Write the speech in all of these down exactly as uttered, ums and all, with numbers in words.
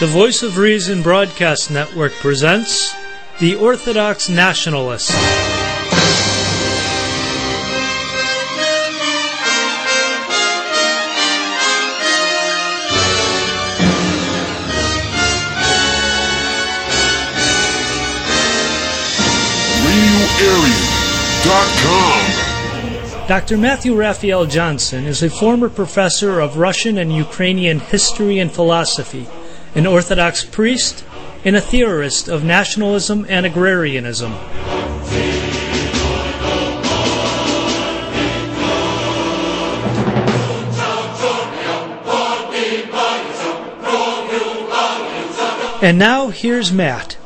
The Voice of Reason Broadcast Network presents The Orthodox Nationalist. real aryan dot com. Doctor Matthew Raphael Johnson is a former professor of Russian and Ukrainian history and philosophy, an Orthodox priest, and a theorist of nationalism and agrarianism. And now, here's Matt.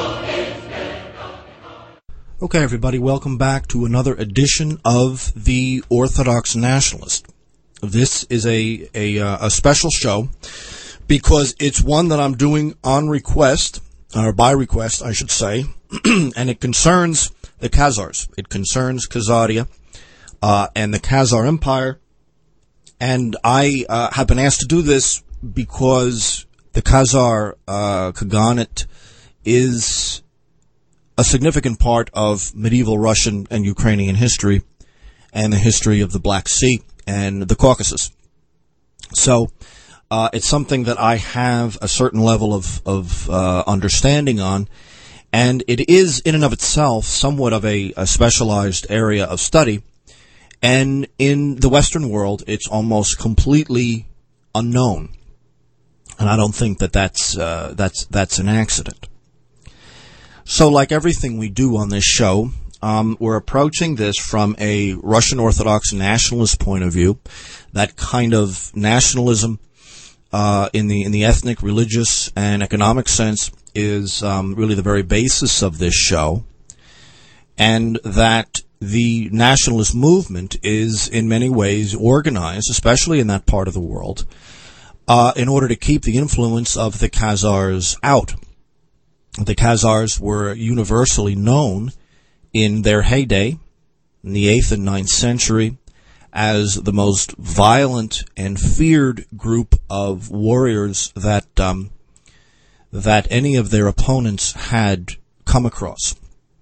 Okay, everybody, welcome back to another edition of The Orthodox Nationalist. This is a, a, uh, a special show because it's one that I'm doing on request, or by request, I should say, and it concerns the Khazars. It concerns Khazaria uh, and the Khazar Empire, and I uh, have been asked to do this because the Khazar uh, Khaganate is a significant part of medieval Russian and Ukrainian history and the history of the Black Sea and the Caucasus. So uh, it's something that I have a certain level of, of uh, understanding on, and it is in and of itself somewhat of a, a specialized area of study, and in the Western world it's almost completely unknown, and I don't think that that's, uh, that's, that's an accident. So like everything we do on this show, um, we're approaching this from a Russian Orthodox nationalist point of view. That kind of nationalism uh, in the in the ethnic, religious, and economic sense is um, really the very basis of this show. And that the nationalist movement is in many ways organized, especially in that part of the world, uh, in order to keep the influence of the Khazars out. The Khazars were universally known in their heyday, in the eighth and ninth century, as the most violent and feared group of warriors that um, that any of their opponents had come across.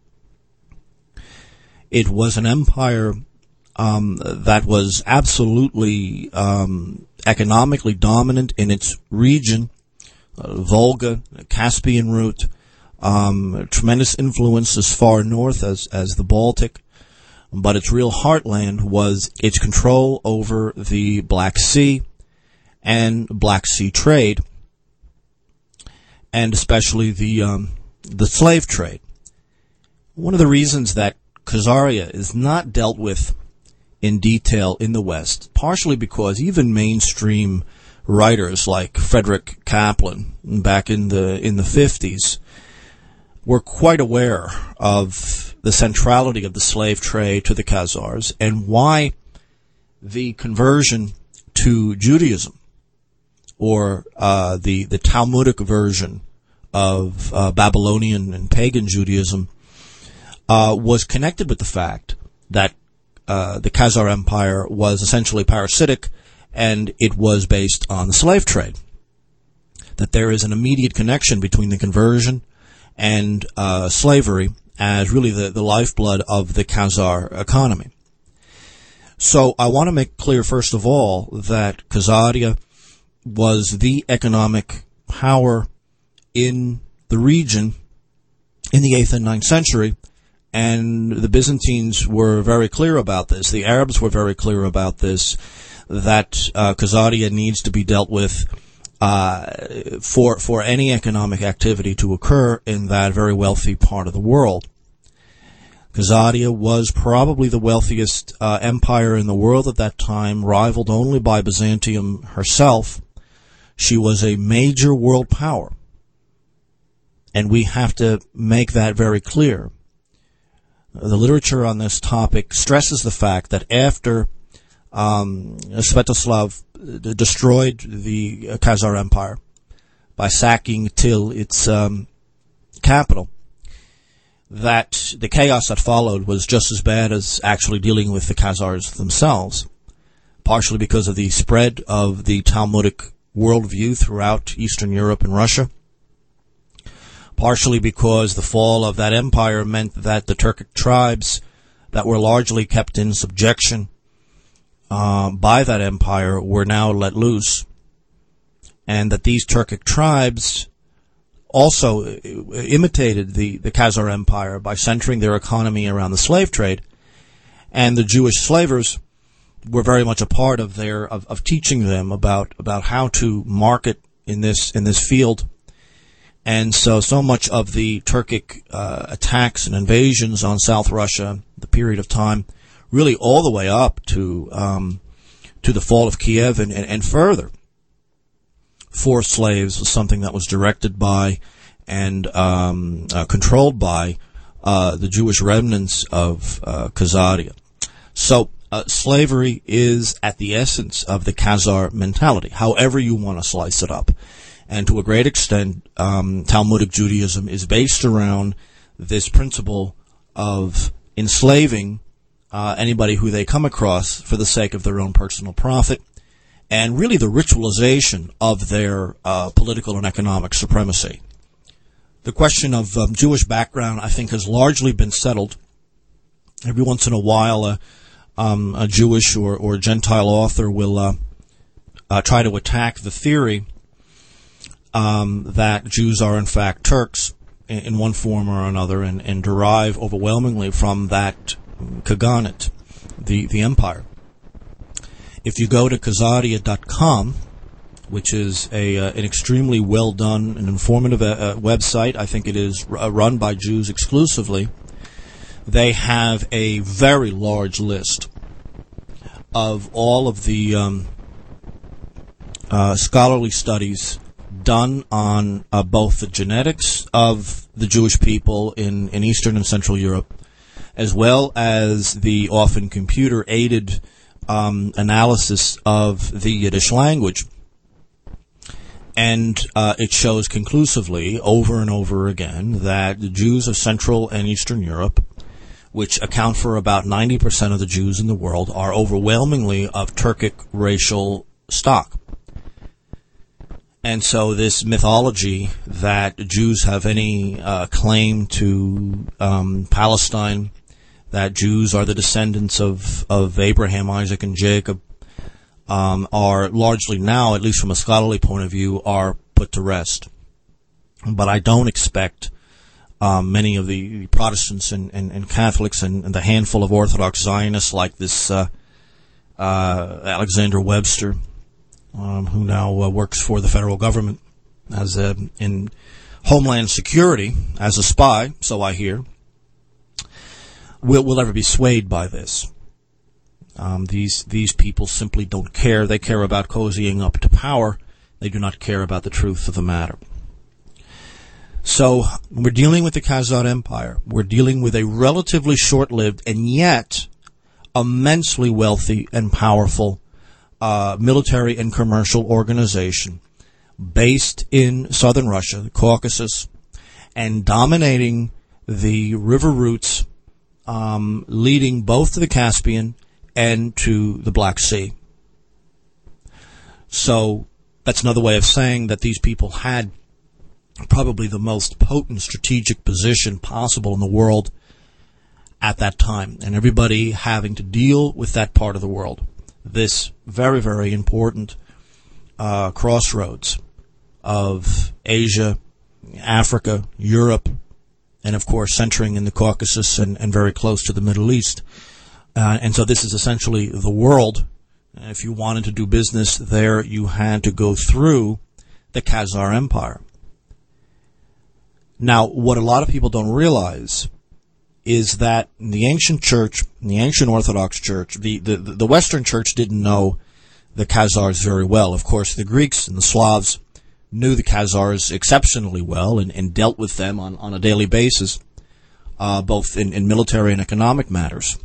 It was an empire um, that was absolutely um, economically dominant in its region, uh, Volga, Caspian route. Um, tremendous influence as far north as, as the Baltic, but its real heartland was its control over the Black Sea and Black Sea trade, and especially the um, the slave trade. One of the reasons that Khazaria is not dealt with in detail in the West, partially because even mainstream writers like Frederick Kaplan back in the in the fifties were quite aware of the centrality of the slave trade to the Khazars and why the conversion to Judaism, or uh, the the Talmudic version of uh, Babylonian and pagan Judaism, uh, was connected with the fact that uh, the Khazar Empire was essentially parasitic and it was based on the slave trade. That there is an immediate connection between the conversion and uh, slavery as really the, the lifeblood of the Khazar economy. So I want to make clear, first of all, that Khazaria was the economic power in the region in the eighth and ninth century, and the Byzantines were very clear about this. The Arabs were very clear about this, that uh, Khazaria needs to be dealt with Uh, for for any economic activity to occur in that very wealthy part of the world. Khazaria was probably the wealthiest uh, empire in the world at that time, rivaled only by Byzantium herself. She was a major world power, and we have to make that very clear. The literature on this topic stresses the fact that after um, Svetoslav destroyed the Khazar Empire by sacking Til, its um, capital, that the chaos that followed was just as bad as actually dealing with the Khazars themselves, partially because of the spread of the Talmudic worldview throughout Eastern Europe and Russia, partially because the fall of that empire meant that the Turkic tribes that were largely kept in subjection uh, by that empire were now let loose, and that these Turkic tribes also imitated the, the Khazar Empire by centering their economy around the slave trade, and the Jewish slavers were very much a part of their of, of teaching them about about how to market in this in this field. And so so much of the Turkic uh, attacks and invasions on South Russia, the period of time, really all the way up to um, to the fall of Kiev and, and, and further, forced slaves was something that was directed by and um, uh, controlled by uh, the Jewish remnants of uh, Khazaria. So uh, slavery is at the essence of the Khazar mentality, however you want to slice it up. And to a great extent, um, Talmudic Judaism is based around this principle of enslaving uh, anybody who they come across for the sake of their own personal profit, and really the ritualization of their uh, political and economic supremacy. The question of um, Jewish background, I think, has largely been settled. Every once in a while, uh, um, a Jewish or, or Gentile author will uh, uh, try to attack the theory um, that Jews are, in fact, Turks in, in one form or another, and, and derive overwhelmingly from that Khaganate, the, the empire. If you go to Khazaria dot com, which is a uh, an extremely well done and informative uh, uh, website, I think it is r- run by Jews exclusively, they have a very large list of all of the um, uh, scholarly studies done on uh, both the genetics of the Jewish people in, in Eastern and Central Europe, as well as the often computer-aided Um, analysis of the Yiddish language. And uh, it shows conclusively, over and over again, that the Jews of Central and Eastern Europe, which account for about ninety percent of the Jews in the world, are overwhelmingly of Turkic racial stock. And so this mythology that Jews have any uh, claim to um, Palestine, that Jews are the descendants of, of Abraham, Isaac, and Jacob, um, are largely now, at least from a scholarly point of view, are put to rest. But I don't expect um, many of the Protestants and, and, and Catholics and, and the handful of Orthodox Zionists like this uh, uh, Alexander Webster, um, who now uh, works for the federal government as a, in Homeland Security as a spy, so I hear, Will, will ever be swayed by this. Um, these these people simply don't care. They care about cozying up to power. They do not care about the truth of the matter. So we're dealing with the Khazar Empire. We're dealing with a relatively short-lived and yet immensely wealthy and powerful uh, military and commercial organization based in southern Russia, the Caucasus, and dominating the river routes Um, leading both to the Caspian and to the Black Sea. So that's another way of saying that these people had probably the most potent strategic position possible in the world at that time, and everybody having to deal with that part of the world, this very, very important uh, crossroads of Asia, Africa, Europe, and of course centering in the Caucasus and, and very close to the Middle East. Uh, and so this is essentially the world. If you wanted to do business there, you had to go through the Khazar Empire. Now, what a lot of people don't realize is that in the ancient church, in the ancient Orthodox Church, the, the, the Western Church didn't know the Khazars very well. Of course, the Greeks and the Slavs knew the Khazars exceptionally well and, and dealt with them on, on a daily basis, uh, both in, in military and economic matters.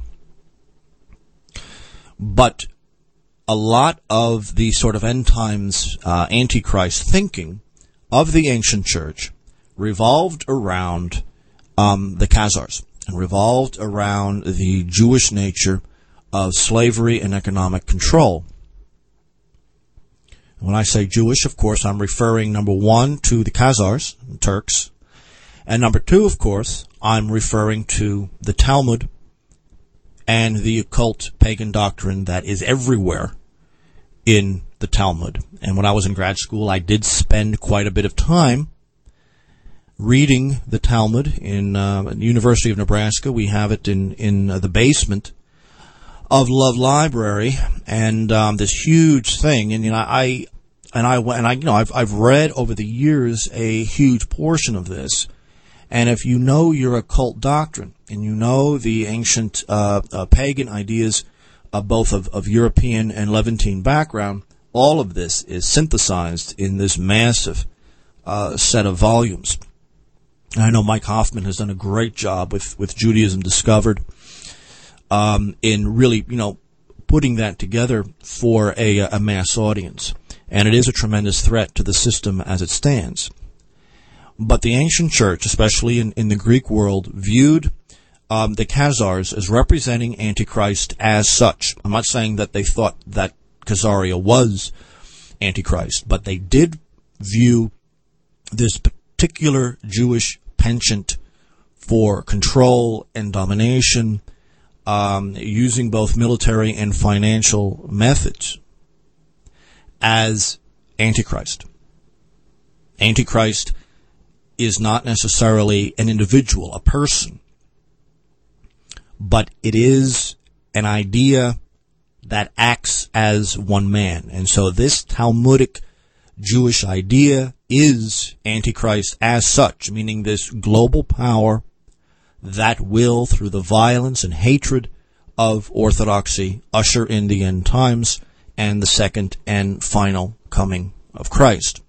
But a lot of the sort of end times uh, Antichrist thinking of the ancient church revolved around um, the Khazars and revolved around the Jewish nature of slavery and economic control. When I say Jewish, of course, I'm referring, number one, to the Khazars, Turks, and number two, of course, I'm referring to the Talmud and the occult pagan doctrine that is everywhere in the Talmud. And when I was in grad school, I did spend quite a bit of time reading the Talmud in uh, the University of Nebraska. We have it in, in uh, the basement of Love Library, and um, this huge thing. And you know, I and I and I you know I've I've read over the years a huge portion of this. And if you know your occult doctrine and you know the ancient uh, uh, pagan ideas, uh, both of, of European and Levantine background, all of this is synthesized in this massive uh, set of volumes. And I know Mike Hoffman has done a great job with, with Judaism Discovered um, in really, you know, putting that together for a, a mass audience. And it is a tremendous threat to the system as it stands. But the ancient church, especially in, in the Greek world, viewed um, the Khazars as representing Antichrist as such. I'm not saying that they thought that Khazaria was Antichrist, but they did view this particular Jewish penchant for control and domination, um, using both military and financial methods, as Antichrist. Antichrist is not necessarily an individual, a person, but it is an idea that acts as one man. And so this Talmudic Jewish idea is Antichrist as such, meaning this global power that will, through the violence and hatred of orthodoxy, usher in the end times and the second and final coming of Christ.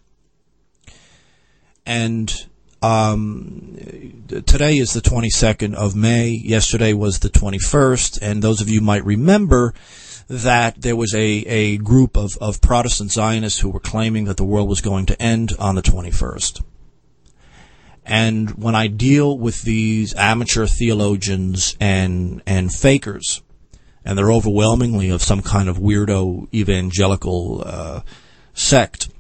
And Um, today is the twenty-second of May. Yesterday was the twenty-first, and those of you might remember that there was a, a group of, of Protestant Zionists who were claiming that the world was going to end on the twenty-first. And when I deal with these amateur theologians and and fakers, and they're overwhelmingly of some kind of weirdo evangelical uh, sect,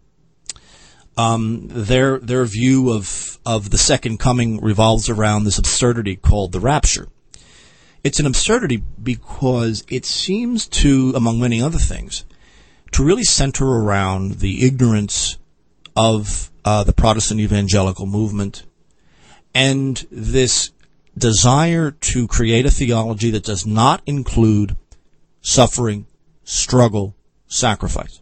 Um, their their view of of the second coming revolves around this absurdity called the rapture. It's an absurdity because it seems to, among many other things, to really center around the ignorance of uh, the Protestant evangelical movement and this desire to create a theology that does not include suffering, struggle, sacrifice.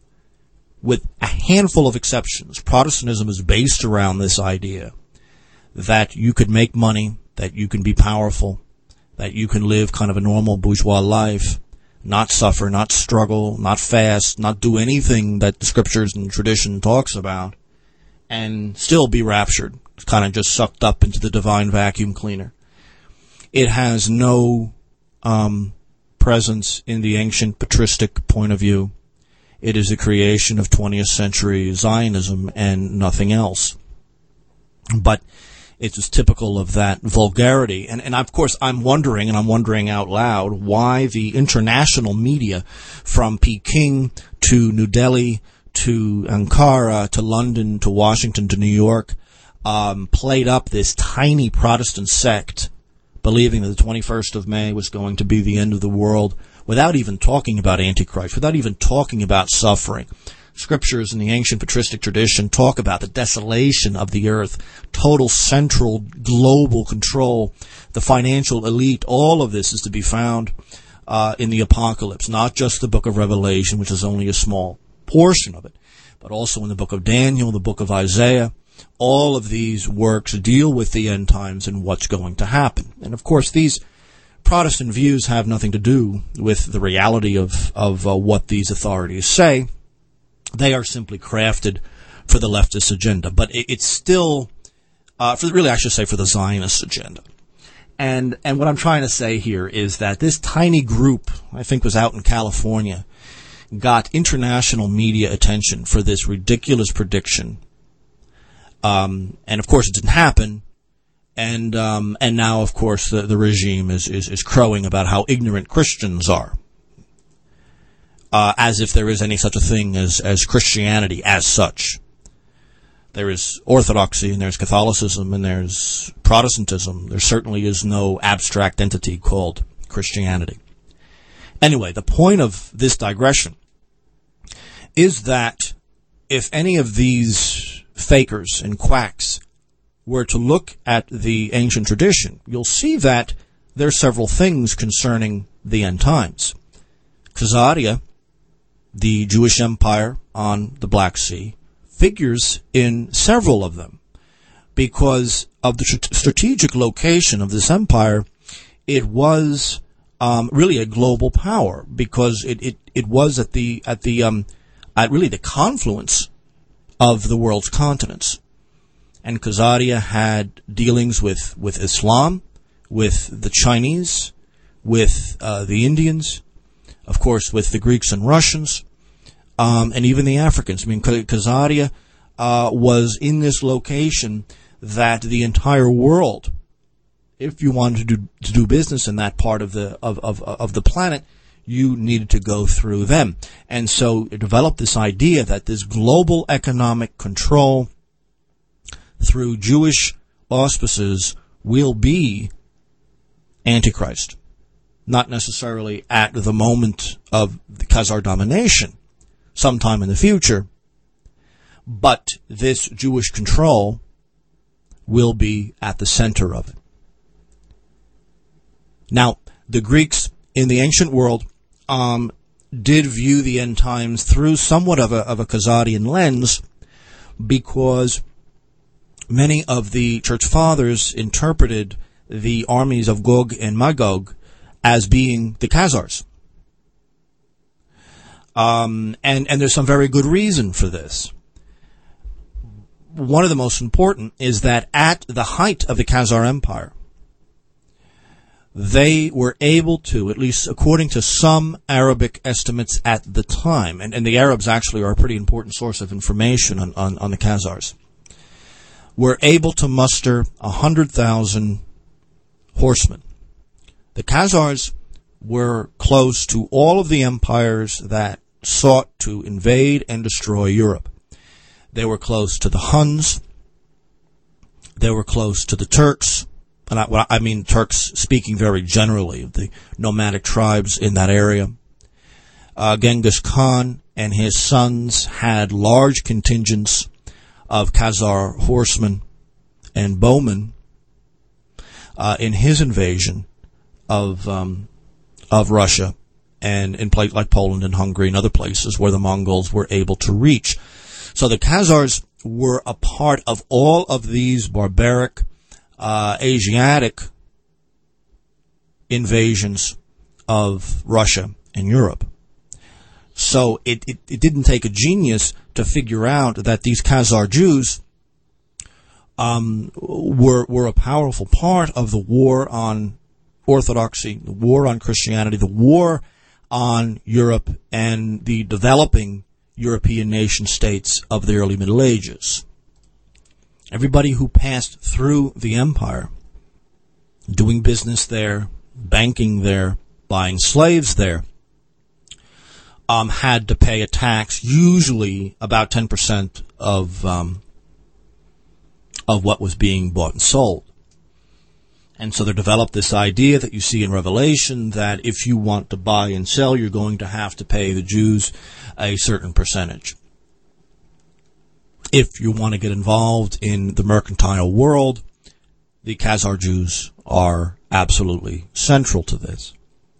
With a handful of exceptions, Protestantism is based around this idea that you could make money, that you can be powerful, that you can live kind of a normal bourgeois life, not suffer, not struggle, not fast, not do anything that the scriptures and tradition talks about, and still be raptured, kind of just sucked up into the divine vacuum cleaner. It has no um, presence in the ancient patristic point of view. It is a creation of twentieth century Zionism and nothing else. But it is typical of that vulgarity. And, and of course, I'm wondering, and I'm wondering out loud, why the international media, from Peking to New Delhi to Ankara to London to Washington to New York, um, played up this tiny Protestant sect, believing that the twenty-first of May was going to be the end of the world, without even talking about Antichrist, without even talking about suffering. Scriptures in the ancient patristic tradition talk about the desolation of the earth, total central global control, the financial elite. All of this is to be found uh, in the Apocalypse, not just the book of Revelation, which is only a small portion of it, but also in the book of Daniel, the book of Isaiah. All of these works deal with the end times and what's going to happen. And of course, these Protestant views have nothing to do with the reality of, of uh, what these authorities say. They are simply crafted for the leftist agenda. But it, it's still, uh, for really I should say for the Zionist agenda. And, and what I'm trying to say here is that this tiny group, I think was out in California, got international media attention for this ridiculous prediction. Um, and of course it didn't happen. And um, and now, of course, the, the regime is, is, is crowing about how ignorant Christians are. uh, as if there is any such a thing as, as Christianity as such. There is Orthodoxy, and there's Catholicism, and there's Protestantism. There certainly is no abstract entity called Christianity. Anyway, the point of this digression is that if any of these fakers and quacks were to look at the ancient tradition, you'll see that there are several things concerning the end times. Khazaria, the Jewish empire on the Black Sea, figures in several of them because of the tr- strategic location of this empire. It was um, really a global power because it, it, it was at the at the um, at really the confluence of the world's continents. And Khazaria had dealings with, with Islam, with the Chinese, with uh, the Indians, of course, with the Greeks and Russians, um, and even the Africans. I mean, Khazaria uh, was in this location that the entire world, if you wanted to do, to do business in that part of the of, of of the planet, you needed to go through them. And so it developed this idea that this global economic control through Jewish auspices will be Antichrist. Not necessarily at the moment of the Khazar domination, sometime in the future, but this Jewish control will be at the center of it. Now, the Greeks in the ancient world um, did view the end times through somewhat of a, of a Khazarian lens because many of the church fathers interpreted the armies of Gog and Magog as being the Khazars. Um, and, and there's some very good reason for this. One of the most important is that at the height of the Khazar Empire, they were able to, at least according to some Arabic estimates at the time, and, and the Arabs actually are a pretty important source of information on, on, on the Khazars, were able to muster one hundred thousand horsemen. The Khazars were close to all of the empires that sought to invade and destroy Europe. They were close to the Huns. They were close to the Turks. And I, I mean Turks speaking very generally of the nomadic tribes in that area. Uh, Genghis Khan and his sons had large contingents of Khazar horsemen and bowmen uh, in his invasion of um, of Russia and in places like Poland and Hungary and other places where the Mongols were able to reach. So the Khazars were a part of all of these barbaric uh, Asiatic invasions of Russia and Europe. So it, it, it didn't take a genius to figure out that these Khazar Jews um, were were a powerful part of the war on Orthodoxy, the war on Christianity, the war on Europe, and the developing European nation states of the early Middle Ages. Everybody who passed through the empire, doing business there, banking there, buying slaves there, um, had to pay a tax, usually about ten percent of um, of what was being bought and sold. And so they developed this idea that you see in Revelation that if you want to buy and sell, you're going to have to pay the Jews a certain percentage. If you want to get involved in the mercantile world, the Khazar Jews are absolutely central to this.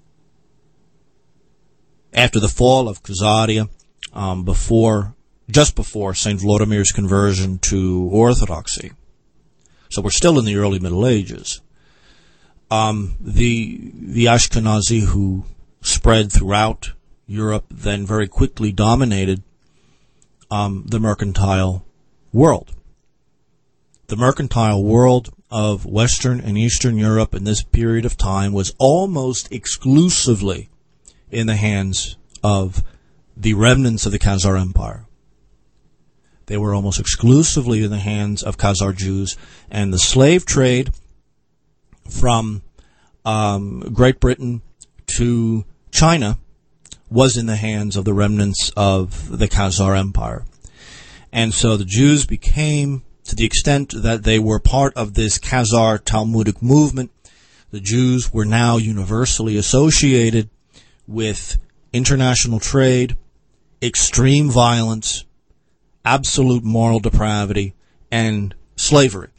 After the fall of Khazaria, um, before, just before Saint Vladimir's conversion to Orthodoxy, so we're still in the early Middle Ages, um, the the Ashkenazi who spread throughout Europe then very quickly dominated um, the mercantile world. The mercantile world of Western and Eastern Europe in this period of time was almost exclusively in the hands of the remnants of the Khazar Empire. They were almost exclusively in the hands of Khazar Jews, and the slave trade from um, Great Britain to China was in the hands of the remnants of the Khazar Empire. And so the Jews became, to the extent that they were part of this Khazar Talmudic movement, the Jews were now universally associated with international trade, extreme violence, absolute moral depravity, and slavery.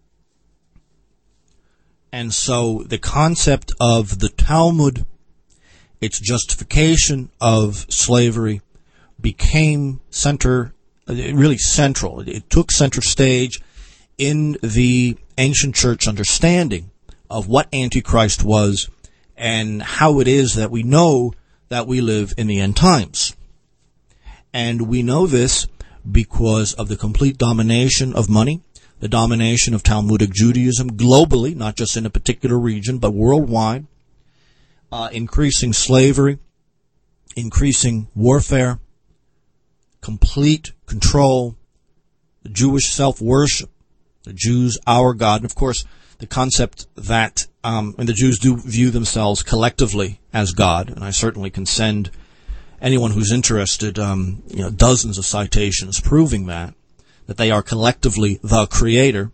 And so the concept of the Talmud, its justification of slavery, became center, really central. It took center stage in the ancient church understanding of what Antichrist was and how it is that we know that we live in the end times. And we know this because of the complete domination of money, the domination of Talmudic Judaism globally, not just in a particular region, but worldwide, uh, increasing slavery, increasing warfare, complete control, the Jewish self-worship, the Jews our God, and of course the concept that, um, and the Jews do view themselves collectively as God, and I certainly can send anyone who's interested, um, you know, dozens of citations proving that, that they are collectively the Creator,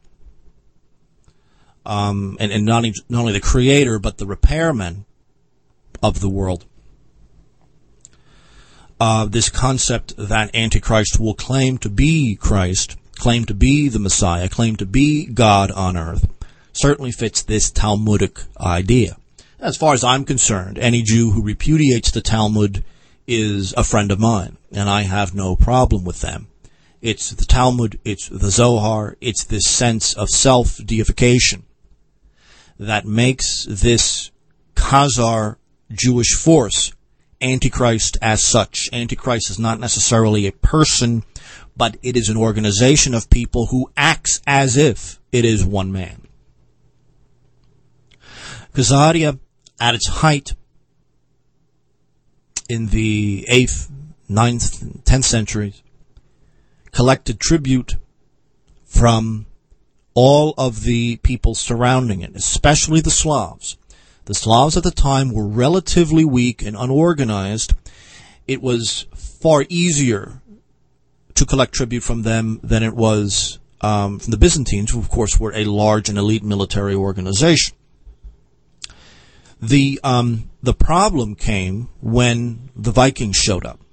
um, and, and not, not only the Creator, but the repairman of the world. Uh, this concept that Antichrist will claim to be Christ, claim to be the Messiah, claim to be God on earth, certainly fits this Talmudic idea. As far as I'm concerned, any Jew who repudiates the Talmud is a friend of mine, and I have no problem with them. It's the Talmud, it's the Zohar, it's this sense of self-deification that makes this Khazar Jewish force Antichrist as such. Antichrist is not necessarily a person, but it is an organization of people who acts as if it is one man. Khazaria, at its height, in the eighth, ninth, tenth centuries, collected tribute from all of the people surrounding it, especially the Slavs. The Slavs at the time were relatively weak and unorganized. It was far easier to collect tribute from them than it was um, from the Byzantines, who of course were a large and elite military organization. The um, the problem came when the Vikings showed up.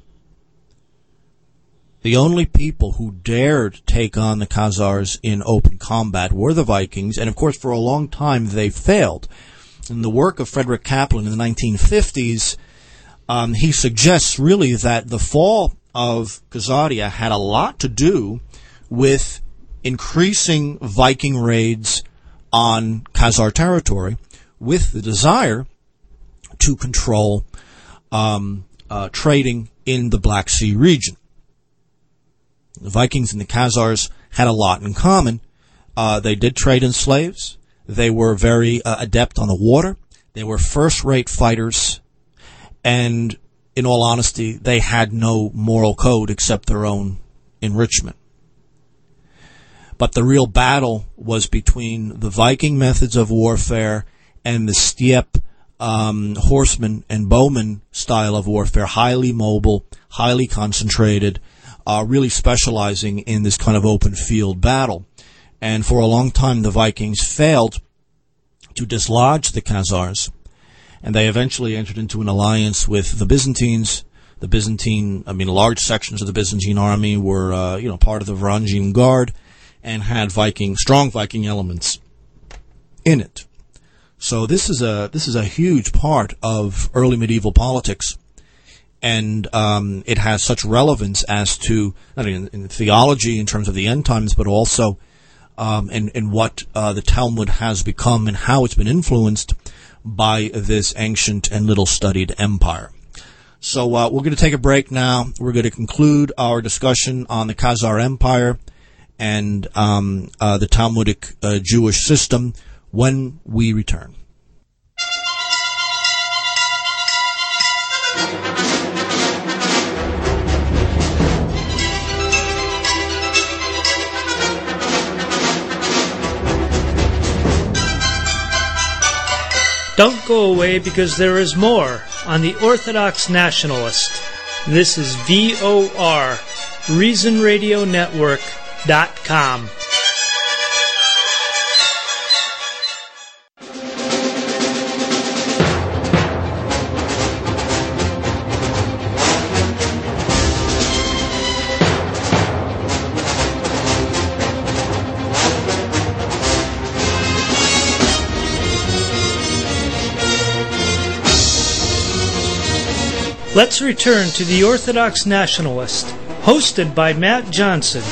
The only people who dared take on the Khazars in open combat were the Vikings, and of course for a long time they failed. In the work of Frederick Kaplan in the nineteen fifties, um, he suggests really that the fall of Khazaria had a lot to do with increasing Viking raids on Khazar territory, with the desire to control um, uh, trading in the Black Sea region. The Vikings and the Khazars had a lot in common. Uh, they did trade in slaves. They were very uh, adept on the water. They were first-rate fighters. And in all honesty, they had no moral code except their own enrichment. But the real battle was between the Viking methods of warfare and the steppe um, horseman and bowman style of warfare, highly mobile, highly concentrated, uh, really specializing in this kind of open field battle. And for a long time, the Vikings failed to dislodge the Khazars, and they eventually entered into an alliance with the Byzantines. The Byzantine, I mean, large sections of the Byzantine army were, uh, you know, part of the Varangian Guard and had Viking, strong Viking elements in it. So this is a this is a huge part of early medieval politics, and um, it has such relevance as to not only in, in theology in terms of the end times, but also um, in, in what uh, the Talmud has become and how it's been influenced by this ancient and little studied empire. So uh, we're going to take a break now. We're going to conclude our discussion on the Khazar Empire and um, uh, the Talmudic uh, Jewish system when we return. Don't go away, because there is more on the Orthodox Nationalist. This is V O R, Reason Radio Network dot com. Let's return to the Orthodox Nationalist, hosted by Matt Johnson.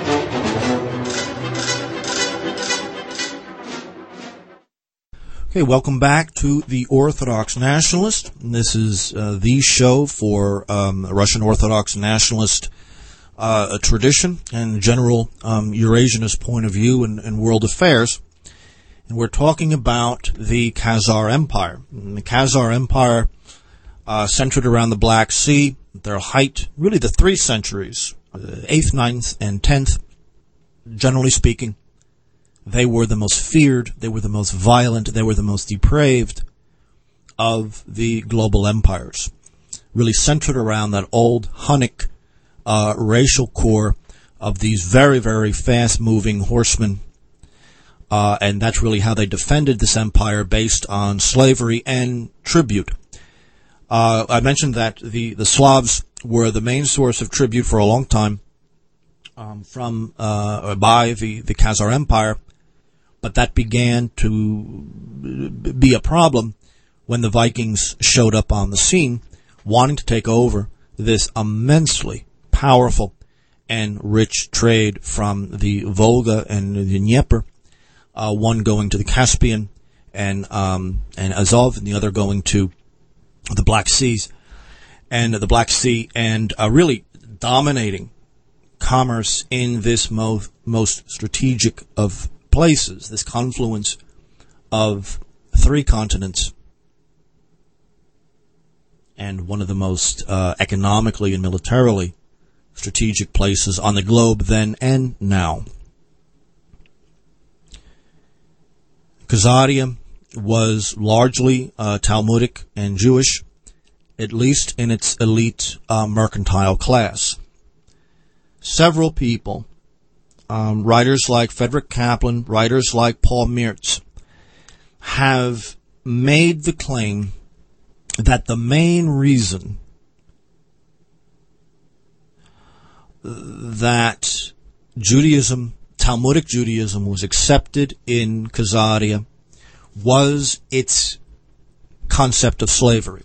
Okay, welcome back to the Orthodox Nationalist. This is uh, the show for um, Russian Orthodox Nationalist uh, tradition and general um, Eurasianist point of view in, in world affairs. And we're talking about the Khazar Empire. And the Khazar Empire Uh, centered around the Black Sea, their height, really the three centuries, uh, eighth, ninth, and tenth, generally speaking, they were the most feared, they were the most violent, they were the most depraved of the global empires. Really centered around that old Hunnic uh, racial core of these very, very fast-moving horsemen, uh, and that's really how they defended this empire based on slavery and tribute. Uh, I mentioned that the, the Slavs were the main source of tribute for a long time um, from uh, by the, the Khazar Empire, but that began to be a problem when the Vikings showed up on the scene, wanting to take over this immensely powerful and rich trade from the Volga and the Dnieper, uh, one going to the Caspian and um, and Azov, and the other going to the Black Seas and the Black Sea, and uh, really dominating commerce in this mo- most strategic of places, this confluence of three continents and one of the most uh, economically and militarily strategic places on the globe then and now. Khazaria was largely uh, Talmudic and Jewish, at least in its elite uh, mercantile class. Several people, um, writers like Frederick Kaplan, writers like Paul Mertz, have made the claim that the main reason that Judaism, Talmudic Judaism, was accepted in Khazaria was its concept of slavery.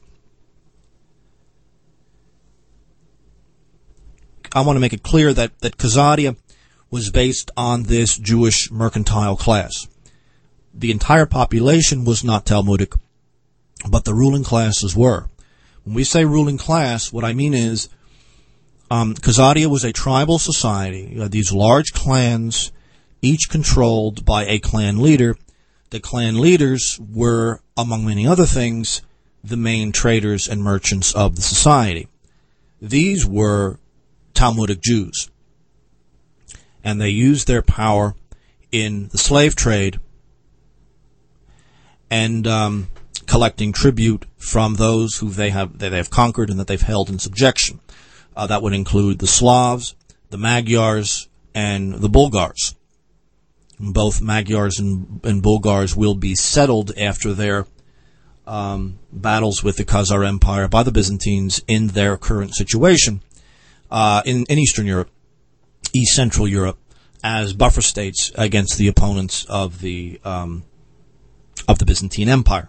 I want to make it clear that, that Khazaria was based on this Jewish mercantile class. The entire population was not Talmudic, but the ruling classes were. When we say ruling class, what I mean is um, Khazaria was a tribal society. You had these large clans, each controlled by a clan leader. The clan leaders were, among many other things, the main traders and merchants of the society. These were Talmudic Jews, and they used their power in the slave trade and um, collecting tribute from those who they have that they have conquered and that they've held in subjection. Uh, that would include the Slavs, the Magyars, and the Bulgars. Both Magyars and, and Bulgars will be settled after their um, battles with the Khazar Empire by the Byzantines in their current situation uh, in, in Eastern Europe, East Central Europe, as buffer states against the opponents of the um, of the Byzantine Empire.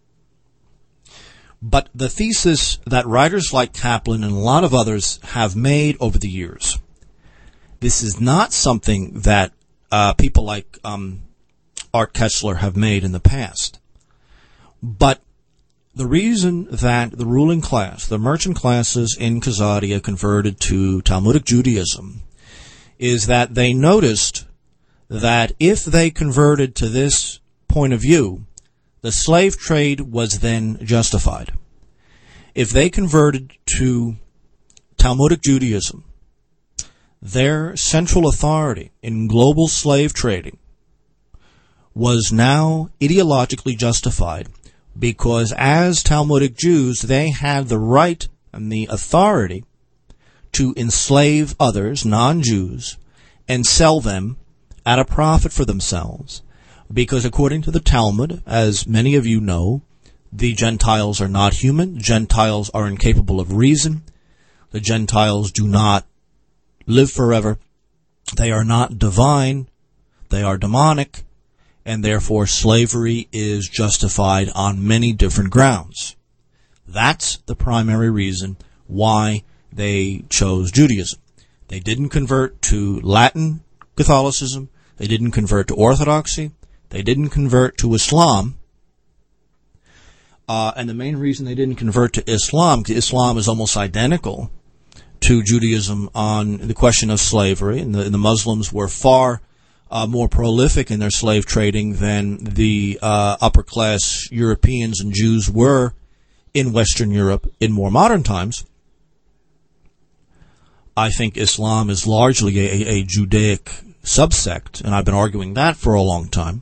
But the thesis that writers like Kaplan and a lot of others have made over the years, this is not something that Uh, people like um, Art Kessler have made in the past. But the reason that the ruling class, the merchant classes in Khazaria, converted to Talmudic Judaism is that they noticed that if they converted to this point of view, the slave trade was then justified. If they converted to Talmudic Judaism, their central authority in global slave trading was now ideologically justified because as Talmudic Jews, they had the right and the authority to enslave others, non-Jews, and sell them at a profit for themselves. Because according to the Talmud, as many of you know, the Gentiles are not human. Gentiles are incapable of reason. The Gentiles do not live forever. They are not divine. They are demonic. And therefore slavery is justified on many different grounds. That's the primary reason why they chose Judaism. They didn't convert to Latin Catholicism. They didn't convert to Orthodoxy. They didn't convert to Islam. Uh, and the main reason they didn't convert to Islam, because Islam is almost identical to Judaism on the question of slavery, and the, and the Muslims were far uh, more prolific in their slave trading than the uh, upper-class Europeans and Jews were in Western Europe in more modern times. I think Islam is largely a, a Judaic subsect, and I've been arguing that for a long time.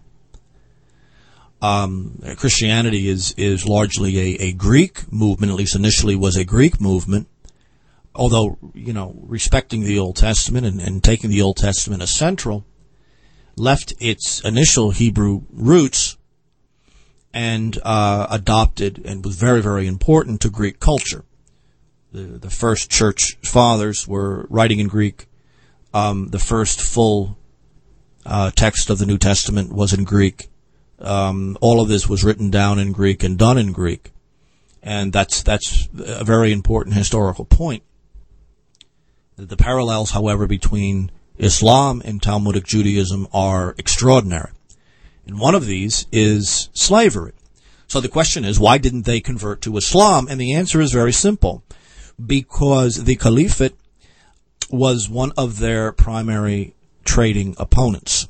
Um, Christianity is, is largely a, a Greek movement, at least initially was a Greek movement, although, you know, respecting the Old Testament and, and taking the Old Testament as central, left its initial Hebrew roots and uh, adopted and was very, very important to Greek culture. The, the first church fathers were writing in Greek. Um, the first full uh, text of the New Testament was in Greek. Um, all of this was written down in Greek and done in Greek. And that's that's a very important historical point. The parallels, however, between Islam and Talmudic Judaism are extraordinary. And one of these is slavery. So the question is, why didn't they convert to Islam? And the answer is very simple. Because the Caliphate was one of their primary trading opponents.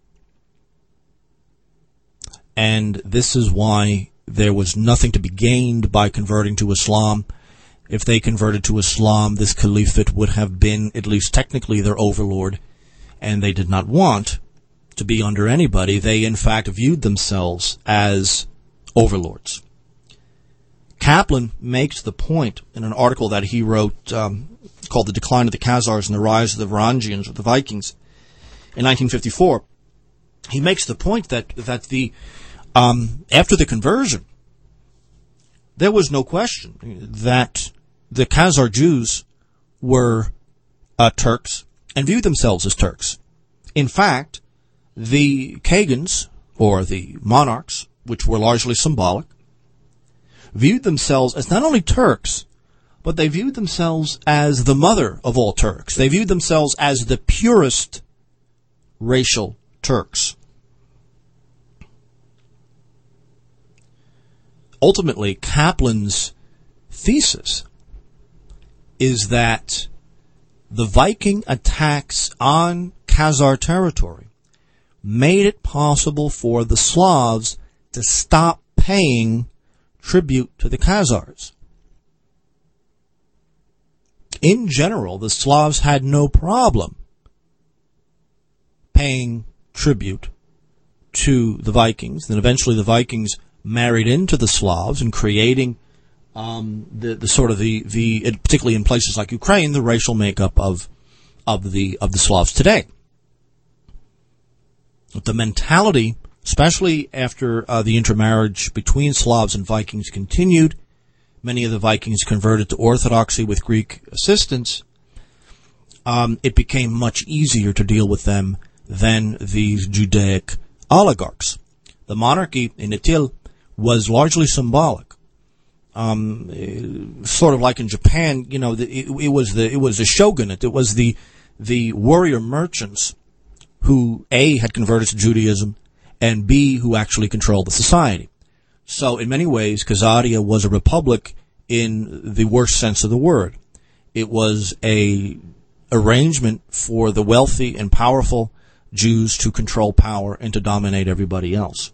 And this is why there was nothing to be gained by converting to Islam. If they converted to Islam, this Caliphate would have been, at least technically, their overlord, and they did not want to be under anybody. They, in fact, viewed themselves as overlords. Kaplan makes the point in an article that he wrote um, called The Decline of the Khazars and the Rise of the Varangians, or the Vikings, in nineteen fifty-four. He makes the point that, that the um, after the conversion, there was no question that the Khazar Jews were uh, Turks and viewed themselves as Turks. In fact, the Khagans, or the monarchs, which were largely symbolic, viewed themselves as not only Turks, but they viewed themselves as the mother of all Turks. They viewed themselves as the purest racial Turks. Ultimately, Kaplan's thesis is that the Viking attacks on Khazar territory made it possible for the Slavs to stop paying tribute to the Khazars. In general, the Slavs had no problem paying tribute to the Vikings. Then eventually the Vikings married into the Slavs and creating um, the, the sort of the, the particularly in places like Ukraine, the racial makeup of of the of the Slavs today. The mentality, especially after uh, the intermarriage between Slavs and Vikings continued, many of the Vikings converted to Orthodoxy with Greek assistance. Um, it became much easier to deal with them than these Judaic oligarchs. The monarchy in Itil was largely symbolic. Um, sort of like in Japan, you know, the, it, it was the it was the shogunate. It was the the warrior merchants who A, had converted to Judaism, and B, who actually controlled the society. So in many ways, Khazaria was a republic in the worst sense of the word. It was a arrangement for the wealthy and powerful Jews to control power and to dominate everybody else.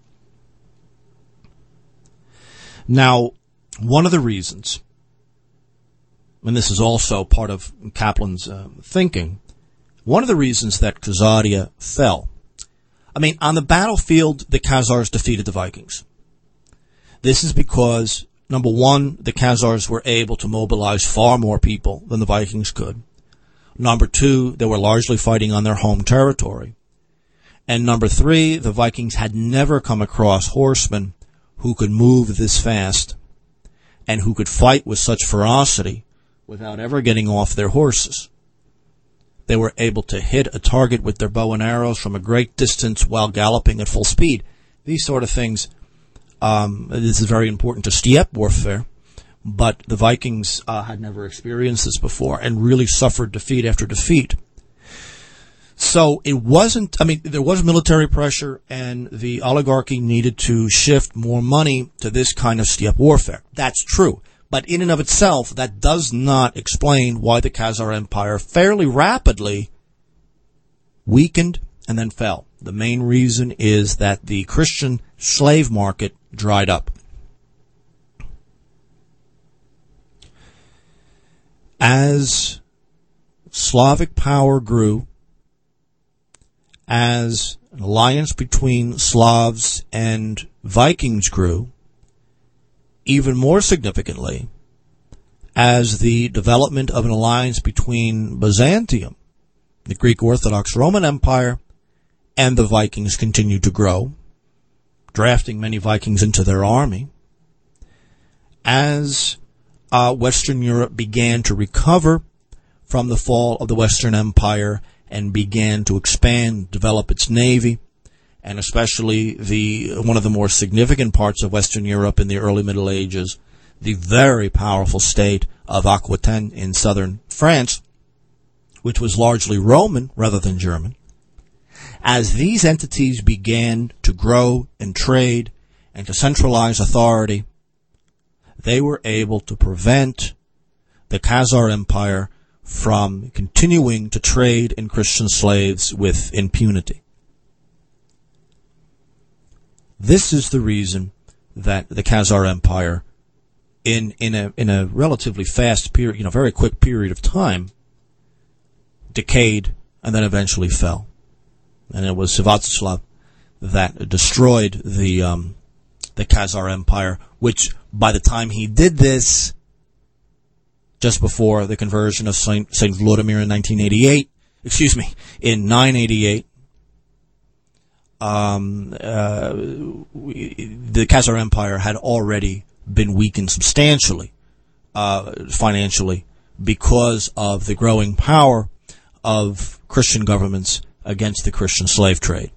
Now, one of the reasons, and this is also part of Kaplan's uh, thinking, one of the reasons that Khazaria fell, I mean, on the battlefield, the Khazars defeated the Vikings. This is because, number one, the Khazars were able to mobilize far more people than the Vikings could. Number two, they were largely fighting on their home territory. And number three, the Vikings had never come across horsemen who could move this fast and who could fight with such ferocity without ever getting off their horses. They were able to hit a target with their bow and arrows from a great distance while galloping at full speed. These sort of things, um, this is very important to steppe warfare, but the Vikings uh, had never experienced this before and really suffered defeat after defeat. So it wasn't, I mean, there was military pressure, and the oligarchy needed to shift more money to this kind of steppe warfare. That's true. But in and of itself, that does not explain why the Khazar Empire fairly rapidly weakened and then fell. The main reason is that the Christian slave market dried up. As Slavic power grew, as an alliance between Slavs and Vikings grew, even more significantly, as the development of an alliance between Byzantium, the Greek Orthodox Roman Empire, and the Vikings continued to grow, drafting many Vikings into their army, as uh, Western Europe began to recover from the fall of the Western Empire and began to expand, develop its navy, and especially the one of the more significant parts of Western Europe in the early Middle Ages, the very powerful state of Aquitaine in southern France, which was largely Roman rather than German. As these entities began to grow and trade and to centralize authority, they were able to prevent the Khazar Empire from continuing to trade in Christian slaves with impunity. This is the reason that the Khazar Empire, in in a in a relatively fast period, you know, very quick period of time, decayed and then eventually fell. And it was Sviatoslav that destroyed the um, the Khazar Empire, which by the time he did this, just before the conversion of Saint Saint Vladimir in nineteen eighty-eight, excuse me, in nine eighty-eight, um, uh, we, the Khazar Empire had already been weakened substantially uh, financially because of the growing power of Christian governments against the Christian slave trade.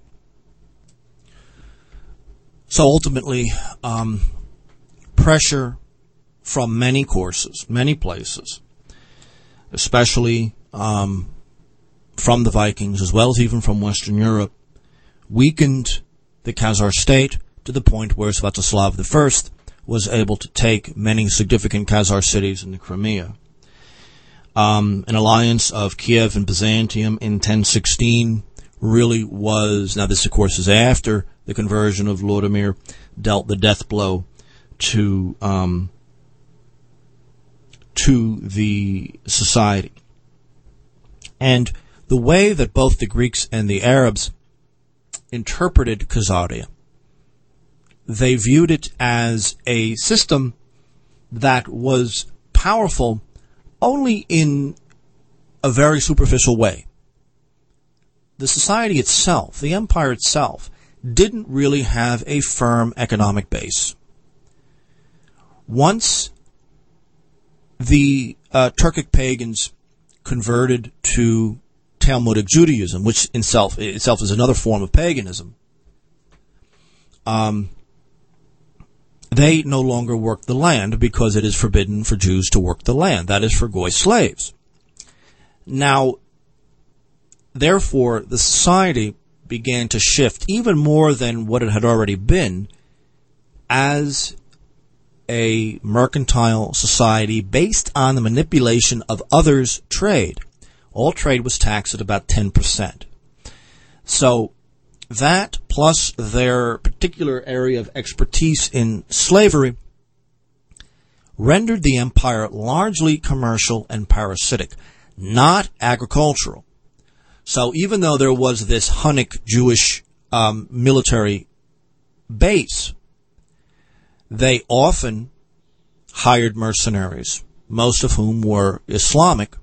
So ultimately, um, pressure from many courses, many places, especially um, from the Vikings as well as even from Western Europe, weakened the Khazar state to the point where Sviatoslav the First was able to take many significant Khazar cities in the Crimea. Um, an alliance of Kiev and Byzantium in ten sixteen really was, now this of course is after the conversion of Vladimir, dealt the death blow to um, to the society. And the way that both the Greeks and the Arabs interpreted Khazaria, they viewed it as a system that was powerful only in a very superficial way. The society itself, the empire itself, didn't really have a firm economic base. Once the uh, Turkic pagans converted to Talmudic Judaism, which in self, itself is another form of paganism, um, they no longer worked the land because it is forbidden for Jews to work the land. That is for Goy slaves. Now, therefore, the society began to shift even more than what it had already been as a mercantile society based on the manipulation of others' trade. All trade was taxed at about ten percent. So that, plus their particular area of expertise in slavery, rendered the empire largely commercial and parasitic, not agricultural. So even though there was this Hunnic Jewish um, military base, they often hired mercenaries, most of whom were Islamic.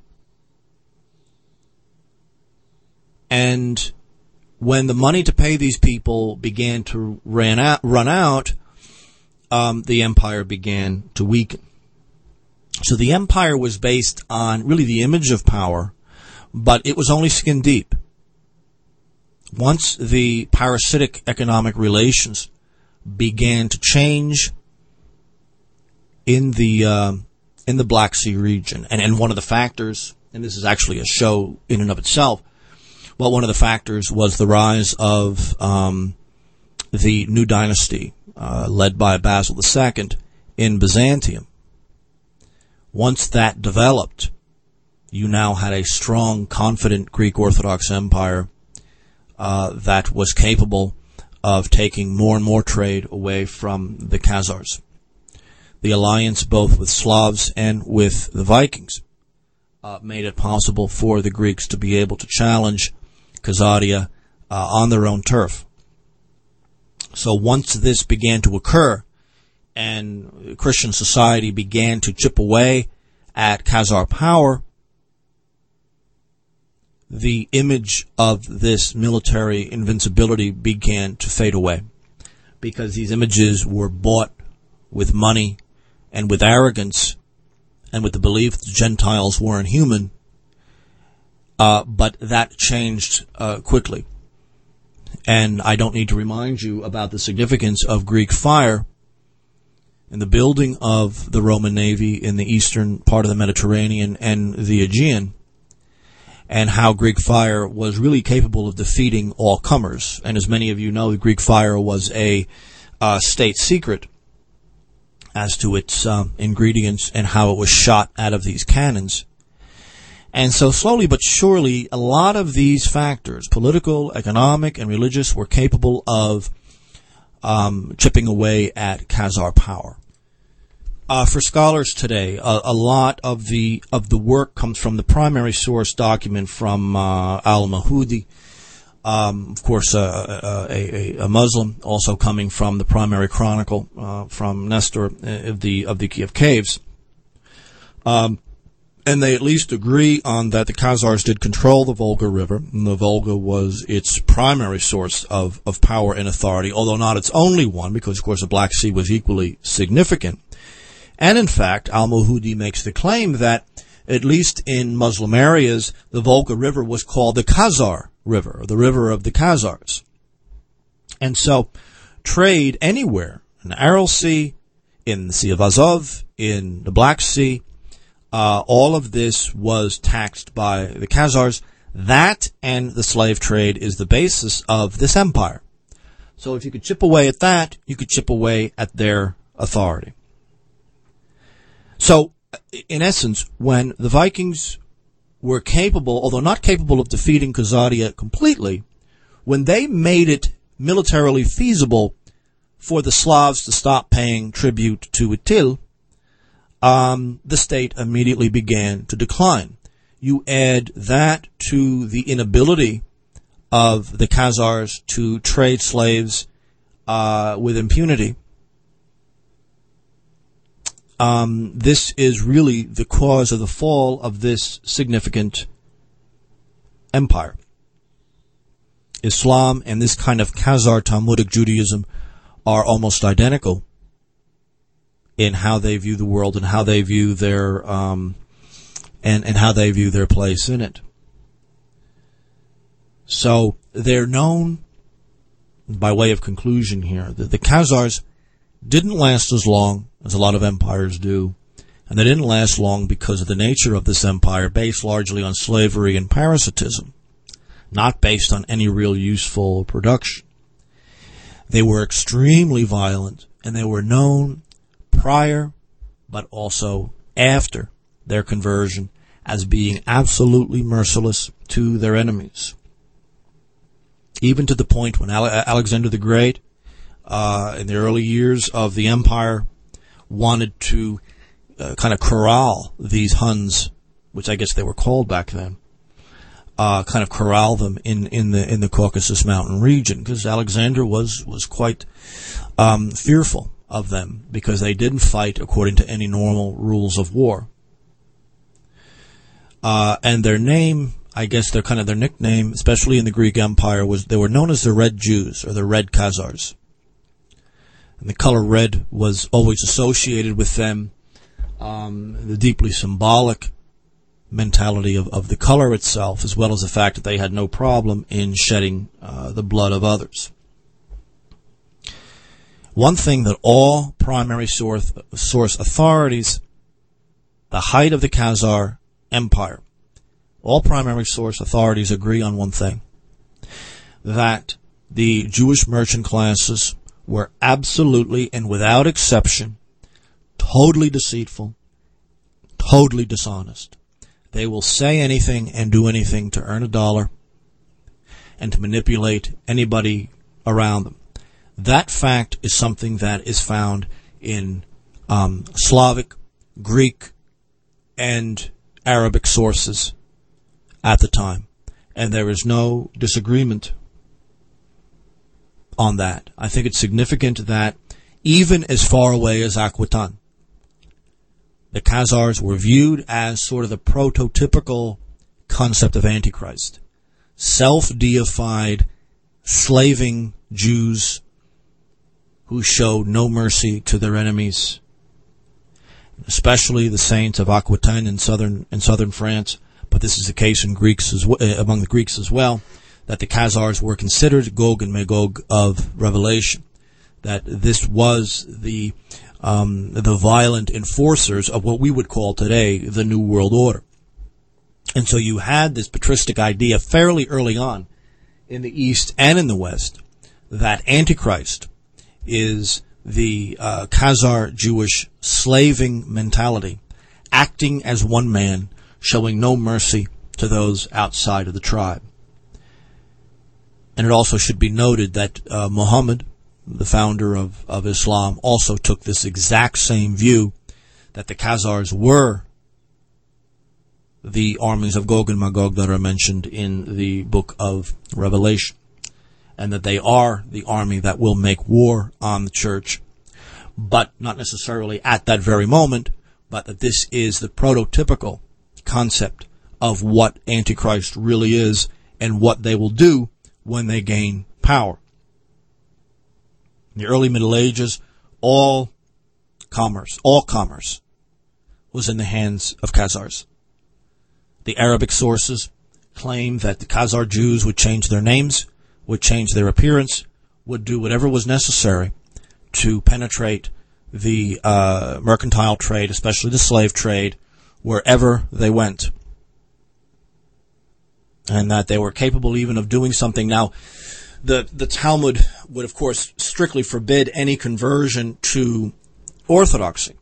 And when the money to pay these people began to ran out, run out, um, the empire began to weaken. So the empire was based on really the image of power, but it was only skin deep. Once the parasitic economic relations began to change in the uh, in the Black Sea region, and, and one of the factors, and this is actually a show in and of itself, well, one of the factors was the rise of um, the new dynasty uh, led by Basil the Second in Byzantium. Once that developed, you now had a strong, confident Greek Orthodox Empire uh, that was capable of taking more and more trade away from the Khazars. The alliance both with Slavs and with the Vikings uh, made it possible for the Greeks to be able to challenge Khazaria uh, on their own turf. So once this began to occur, and Christian society began to chip away at Khazar power, the image of this military invincibility began to fade away, because these images were bought with money and with arrogance and with the belief that the Gentiles weren't human, uh, but that changed uh, quickly. And I don't need to remind you about the significance of Greek fire in the building of the Roman navy in the eastern part of the Mediterranean and the Aegean, and how Greek fire was really capable of defeating all comers. And as many of you know, the Greek fire was a uh, state secret as to its uh, ingredients and how it was shot out of these cannons. And so slowly but surely, a lot of these factors, political, economic, and religious, were capable of um, chipping away at Khazar power. Uh, for scholars today, a, a lot of the of the work comes from the primary source document from uh, al-Mahudi, um, of course, uh, a, a, a Muslim, also coming from the primary chronicle uh, from Nestor of the of the Kiev caves, um, and they at least agree on that the Khazars did control the Volga River, and the Volga was its primary source of of power and authority, although not its only one, because of course the Black Sea was equally significant. And in fact, al-Mahudi makes the claim that, at least in Muslim areas, the Volga River was called the Khazar River, or the River of the Khazars. And so, trade anywhere, in the Aral Sea, in the Sea of Azov, in the Black Sea, uh, all of this was taxed by the Khazars. That and the slave trade is the basis of this empire. So if you could chip away at that, you could chip away at their authority. So, in essence, when the Vikings were capable, although not capable of defeating Khazaria completely, when they made it militarily feasible for the Slavs to stop paying tribute to Itil, um, the state immediately began to decline. You add that to the inability of the Khazars to trade slaves uh, with impunity. Um, this is really the cause of the fall of this significant empire. Islam and this kind of Khazar Talmudic Judaism are almost identical in how they view the world and how they view their um, and and how they view their place in it. So they're known, by way of conclusion here, that the Khazars didn't last as long as a lot of empires do, and they didn't last long because of the nature of this empire, based largely on slavery and parasitism, not based on any real useful production. They were extremely violent, and they were known prior, but also after their conversion, as being absolutely merciless to their enemies. Even to the point when Alexander the Great, uh, in the early years of the empire, wanted to uh, kind of corral these Huns, which I guess they were called back then, uh, kind of corral them in, in the in the Caucasus Mountain region, because Alexander was was quite um, fearful of them because they didn't fight according to any normal rules of war. Uh, and their name, I guess their kind of their nickname, especially in the Greek Empire, was they were known as the Red Jews or the Red Khazars. And the color red was always associated with them, um, the deeply symbolic mentality of, of the color itself, as well as the fact that they had no problem in shedding uh, the blood of others. One thing that all primary source, source authorities, the height of the Khazar Empire, all primary source authorities agree on one thing, that the Jewish merchant classes were absolutely and without exception totally deceitful, totally dishonest. They will say anything and do anything to earn a dollar and to manipulate anybody around them. That fact is something that is found in um, Slavic, Greek, and Arabic sources at the time. And there is no disagreement on that. I think it's significant that even as far away as Aquitaine, the Khazars were viewed as sort of the prototypical concept of Antichrist. Self-deified, slaving Jews who showed no mercy to their enemies, especially the saints of Aquitaine in southern in southern France. But this is the case in Greeks as well, among the Greeks as well, that the Khazars were considered Gog and Magog of Revelation. That this was the um, the violent enforcers of what we would call today the New World Order. And so you had this patristic idea fairly early on in the East and in the West that Antichrist is the uh, Khazar Jewish slaving mentality, acting as one man, showing no mercy to those outside of the tribe. And it also should be noted that uh, Muhammad, the founder of, of Islam, also took this exact same view, that the Khazars were the armies of Gog and Magog that are mentioned in the book of Revelation, and that they are the army that will make war on the church, but not necessarily at that very moment, but that this is the prototypical concept of what Antichrist really is and what they will do when they gain power. In the early Middle Ages, all commerce, all commerce was in the hands of Khazars. The Arabic sources claim that the Khazar Jews would change their names, would change their appearance, would do whatever was necessary to penetrate the uh, mercantile trade, especially the slave trade, wherever they went. And that they were capable even of doing something. Now, the, the Talmud would, of course, strictly forbid any conversion to Orthodoxy.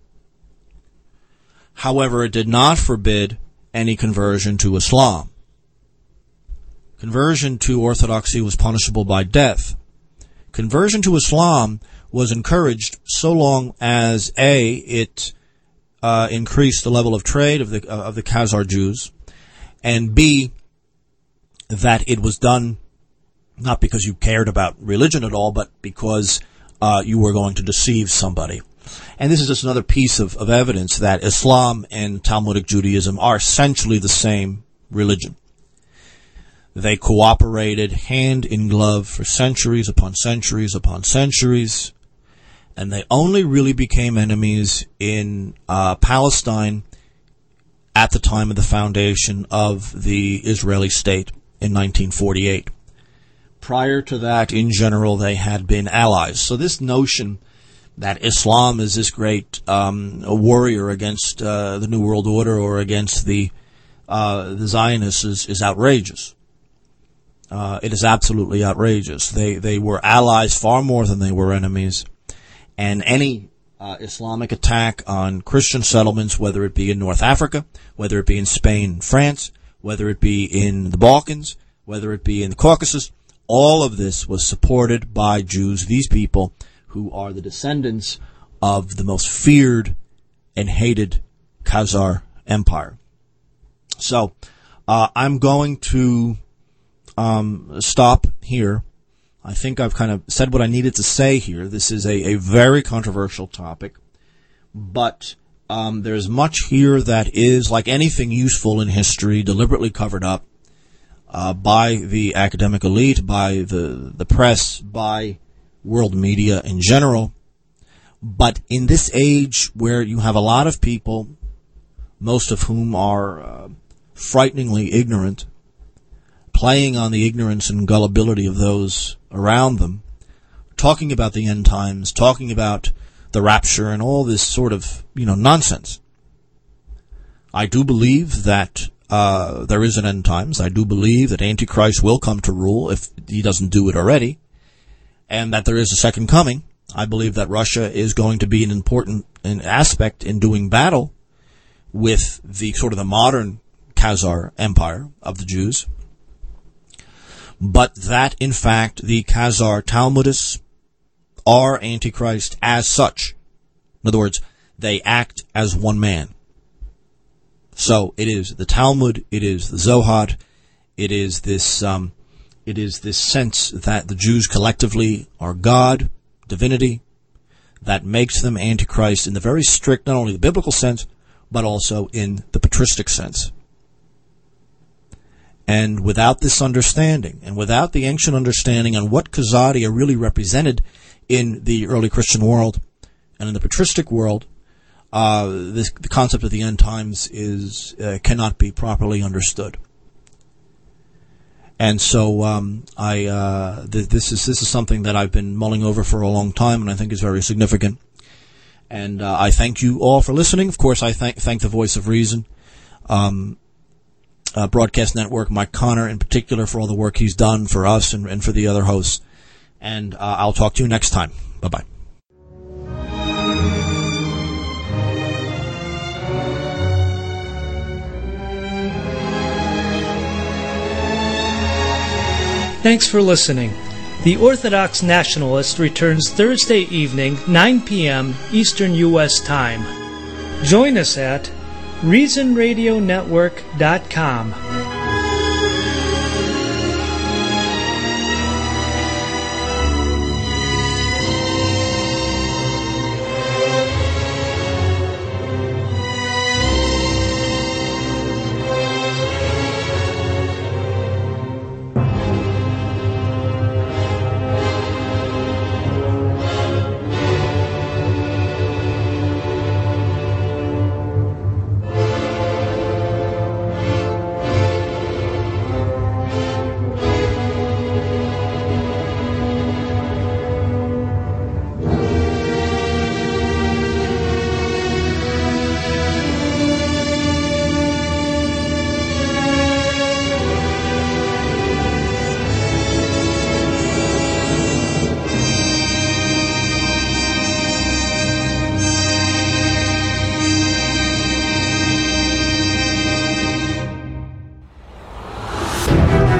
However, it did not forbid any conversion to Islam. Conversion to Orthodoxy was punishable by death. Conversion to Islam was encouraged so long as A, it uh, increased the level of trade of the uh, of the Khazar Jews, and B, that it was done not because you cared about religion at all, but because uh, you were going to deceive somebody. And this is just another piece of, of evidence that Islam and Talmudic Judaism are essentially the same religion. They cooperated hand in glove for centuries upon centuries upon centuries, and they only really became enemies in uh, Palestine at the time of the foundation of the Israeli state in nineteen forty-eight. Prior to that, in general, they had been allies. So this notion that Islam is this great um, warrior against uh, the New World Order or against the uh, the Zionists is, is outrageous. Uh, it is absolutely outrageous. They they were allies far more than they were enemies, and any uh, Islamic attack on Christian settlements, whether it be in North Africa, whether it be in Spain and France, whether it be in the Balkans, whether it be in the Caucasus, all of this was supported by Jews, these people who are the descendants of the most feared and hated Khazar Empire. So, uh, I'm going to um, stop here I think I've kind of said what I needed to say here. This is a, a very controversial topic, but um, there's much here that is, like anything useful in history, deliberately covered up uh, by the academic elite, by the, the press, by world media in general. But in this age where you have a lot of people, most of whom are uh, frighteningly ignorant, playing on the ignorance and gullibility of those around them, talking about the end times, talking about the rapture and all this sort of, you know, nonsense. I do believe that uh, there is an end times. I do believe that Antichrist will come to rule if he doesn't do it already, and that there is a second coming. I believe that Russia is going to be an important an aspect in doing battle with the sort of the modern Khazar Empire of the Jews, but that, in fact, the Khazar Talmudists are Antichrist as such. In other words, they act as one man. So it is the Talmud, it is the Zohar, it is this, um, it is this sense that the Jews collectively are God, divinity, that makes them Antichrist in the very strict, not only the biblical sense, but also in the patristic sense. And without this understanding, and without the ancient understanding on what Khazaria really represented in the early Christian world and in the patristic world, uh, this, the concept of the end times is uh, cannot be properly understood. And so um, I uh, th- this is this is something that I've been mulling over for a long time, and I think is very significant. And uh, I thank you all for listening. Of course, I thank thank the Voice of Reason um, uh, Broadcast Network, Mike Connor in particular, for all the work he's done for us and, and for the other hosts. And uh, I'll talk to you next time. Bye-bye. Thanks for listening. The Orthodox Nationalist returns Thursday evening, nine p.m. Eastern U S Time. Join us at reason radio network dot com.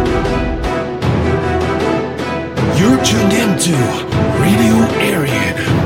You're tuned into Radio Aryan.